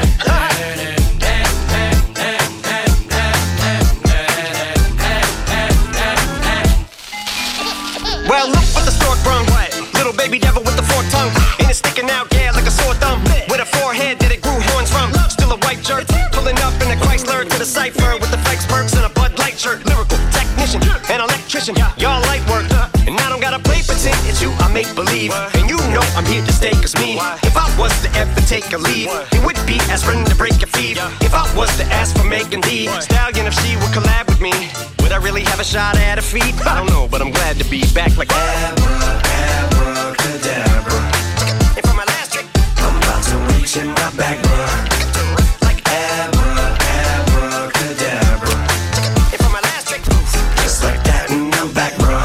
Well, look what the stork brung. Little baby devil with the forked tongue. And it's sticking out, yeah, like a sore thumb. With a forehead that it grew horns from. Still a white jerk. Pulling up in a Chrysler to the cipher with the flex perks and a Bud Light shirt. Lyrical technician, an electrician. Y'all light work. And I don't gotta play pretend. It's you I make believe. And you know I'm here to stay, cause me. If I was to ever take a leave, it would be aspirin to break your feet. If I was to ask for Megan Thee Stallion, if she would collab with me, would I really have a shot at her feet? I don't know, but I'm glad to be back like Abracadabra. And for my last trick, I'm about to reach in my back, bruh. like Abra, abracadabra. And for my last trick, Just like that, and I'm back, bruh.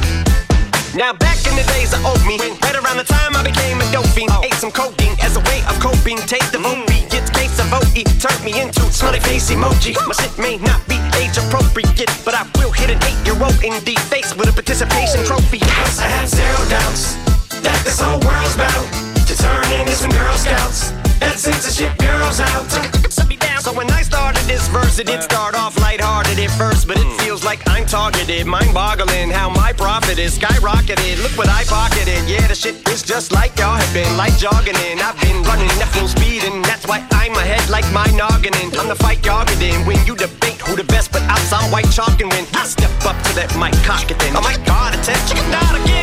now back in the days of old me, right around the time I became a dope fiend, ate some codeine as a way of coping. Taste the vote beat, gets case of O E, turned me into smiley face emoji. My shit may not be age appropriate, but I will hit an eight-year-old in the face with a participation trophy. I have zero doubts that this whole world's about to turn into some Girl Scouts. That censorship girls out. So when I started this verse, it did start off lighthearted at first, but it feels like I'm targeted. Mind-boggling how my profit is skyrocketed. Look what I pocketed. Yeah, the shit is just like y'all have been, like jogging in. I've been running at full speed, and that's why I'm ahead like my noggin. I'm the fight y'all get in. When you debate who the best, but I'm some white chalk, and when I step up to that mic, cock it then. Oh my God, attention, not again.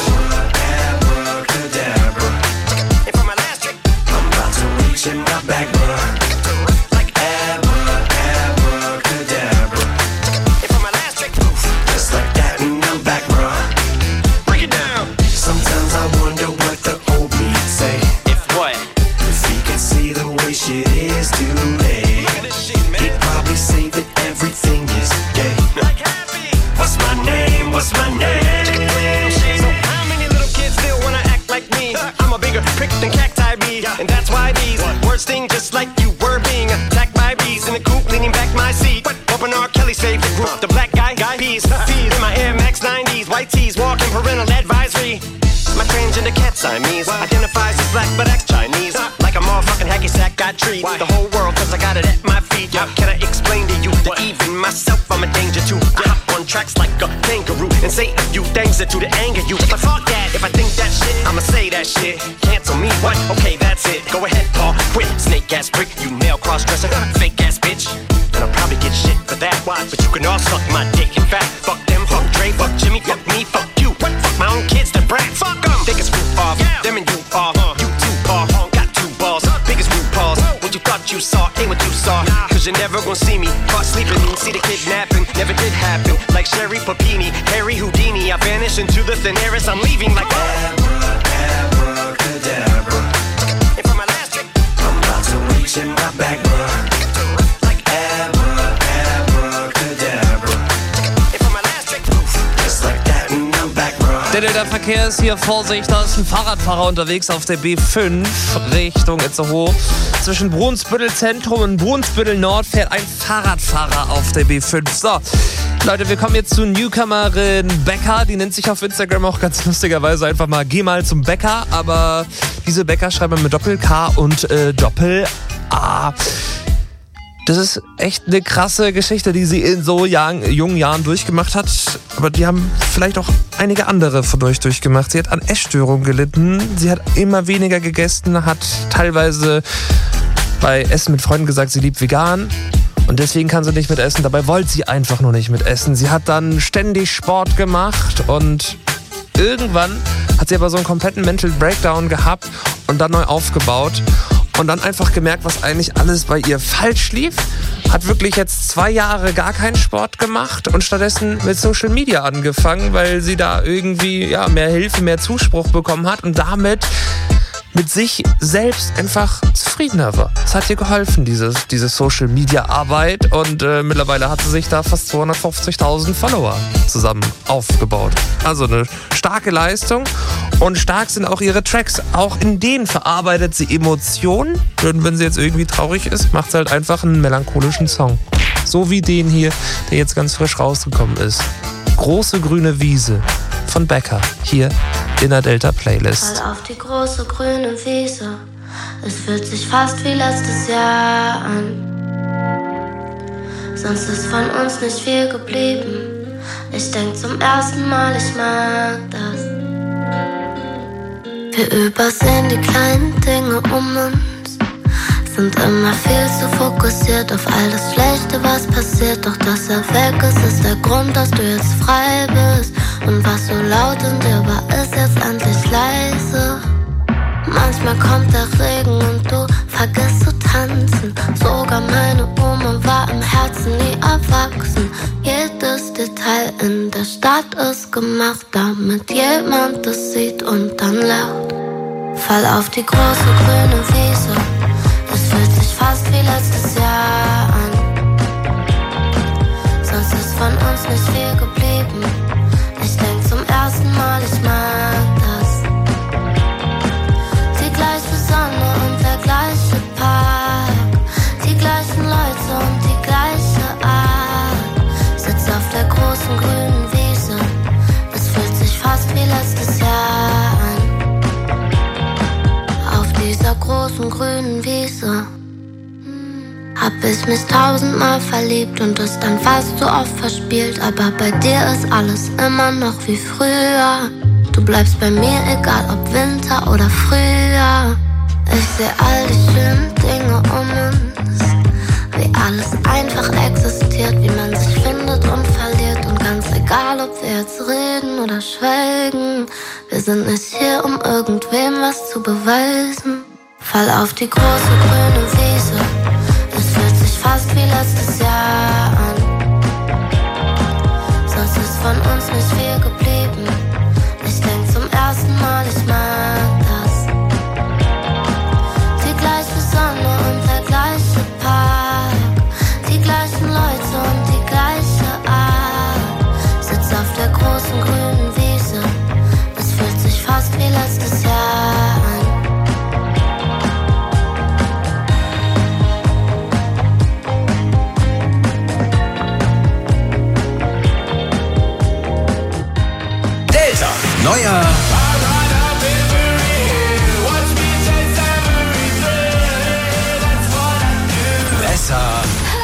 Abracadabra. And for my last trick, I'm about to reach in my back, bruh. like Abra, abracadabra. and for my last trick, Just like that, and I'm back, bruh. break it down. Sometimes I wonder what the old me say. If what? If he could see the way shit is today, Look at this shit, man. he'd probably say that everything is gay. Like happy. What's my name? What's my name? So how many little kids still wanna act like me? I'm a bigger prick than cacti bee, and that's why these words sting just like you were being attacked by bees in the coop, leaning back my seat. Open R. Kelly's favorite group, the black guy, guy peas, peas in my Air Max nineties, white tees, walking parental advisory. My transgender cat Siamese identifies as black but acts Chinese. Like a motherfucking hacky sack, I treat the whole world cause I got it at my feet. How can I explain to you that even myself I'm a danger to? I hop on tracks like a kangaroo and say a few things that to the anger you. But fuck that, if I think that shit, I'ma say that shit. Cancel me, what? Okay, that's it. Go ahead, Paul, quit. Snake ass prick, you male cross-dresser, fake ass bitch. And I'll probably get shit for that. But you can all suck my dick. In fact, fuck them, fuck Dre, fuck Jimmy, fuck me, fuck you. Listen, Harris, I'm leaving like Abra, abracadabra. And for my last trick, I'm about to reach in my back, bruh. Like Abra, abracadabra. And for my last trick, just like that, and I'm back, bruh. Der, der Verkehr ist hier, Vorsicht, da ist ein Fahrradfahrer unterwegs auf der B fünf Richtung Itzehoe. Zwischen Brunsbüttel Zentrum und Brunsbüttel Nord fährt ein Fahrradfahrer auf der B fünf. So, Leute, wir kommen jetzt zu Newcomerin Becca. Die nennt sich auf Instagram auch ganz lustigerweise einfach mal Geh mal zum Bäcker. Aber diese Becca schreibt man mit Doppel-K und äh, Doppel-A. Das ist echt eine krasse Geschichte, die sie in so young, jungen Jahren durchgemacht hat. Aber die haben vielleicht auch einige andere von euch durchgemacht. Sie hat an Essstörungen gelitten. Sie hat immer weniger gegessen, hat teilweise bei Essen mit Freunden gesagt, sie liebt vegan. Und deswegen kann sie nicht mit essen. Dabei wollte sie einfach nur nicht mit essen. Sie hat dann ständig Sport gemacht und irgendwann hat sie aber so einen kompletten Mental Breakdown gehabt und dann neu aufgebaut. Und dann einfach gemerkt, was eigentlich alles bei ihr falsch lief. Hat wirklich jetzt zwei Jahre gar keinen Sport gemacht und stattdessen mit Social Media angefangen, weil sie da irgendwie ja, mehr Hilfe, mehr Zuspruch bekommen hat und damit mit sich selbst einfach zufriedener war. Es hat ihr geholfen, diese, diese Social-Media-Arbeit. Und äh, mittlerweile hat sie sich da fast zweihundertfünfzigtausend Follower zusammen aufgebaut. Also eine starke Leistung. Und stark sind auch ihre Tracks. Auch in denen verarbeitet sie Emotionen. Und wenn sie jetzt irgendwie traurig ist, macht sie halt einfach einen melancholischen Song. So wie den hier, der jetzt ganz frisch rausgekommen ist. Große grüne Wiese von Becca. Hier in der Delta Playlist. Fall auf die große grüne Wiese. Es fühlt sich fast wie letztes Jahr an. Sonst ist von uns nicht viel geblieben. Ich denk zum ersten Mal, ich mag das. Wir übersehen die kleinen Dinge um uns. Sind immer viel zu fokussiert auf all das Schlechte, was passiert. Doch dass er weg ist, ist der Grund, dass du jetzt frei bist. Und was so laut in dir war, ist jetzt endlich leise. Manchmal kommt der Regen und du vergisst zu tanzen. Sogar meine Oma war im Herzen nie erwachsen. Jedes Detail in der Stadt ist gemacht, damit jemand es sieht und dann lacht. Fall auf die große grüne Wiese. Es fühlt sich fast wie letztes Jahr an. Sonst ist von uns nicht viel geblieben. Ich denk zum ersten Mal, ich mag das. Die gleiche Sonne und der gleiche Park. Die gleichen Leute und die gleiche Art. Sitz auf der großen grünen Wiese. Es fühlt sich fast wie letztes Jahr an. Auf dieser großen grünen Wiese hab ich mich tausendmal verliebt und es dann fast so oft verspielt. Aber bei dir ist alles immer noch wie früher. Du bleibst bei mir, egal ob Winter oder Frühjahr. Ich seh all die schönen Dinge um uns. Wie alles einfach existiert, wie man sich findet und verliert. Und ganz egal, ob wir jetzt reden oder schweigen, wir sind nicht hier, um irgendwem was zu beweisen. Fall auf die große grüne Wiese. Fast wie letztes Jahr an. Sonst ist von uns nicht viel geblieben. Ich denk zum ersten Mal, ich mag das. Die gleiche Sonne und der gleiche Park. Die gleichen Leute und die gleiche Art. Sitz auf der großen grünen Wiese. Es fühlt sich fast wie letztes Jahr an. Neuer besser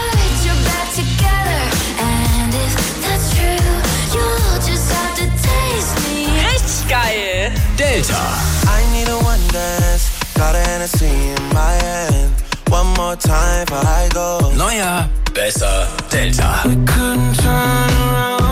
richtig geil. Delta. I need a one dance, got a Hennessy in my hand. One more time before I go. Neuer besser Delta. We couldn't turn around.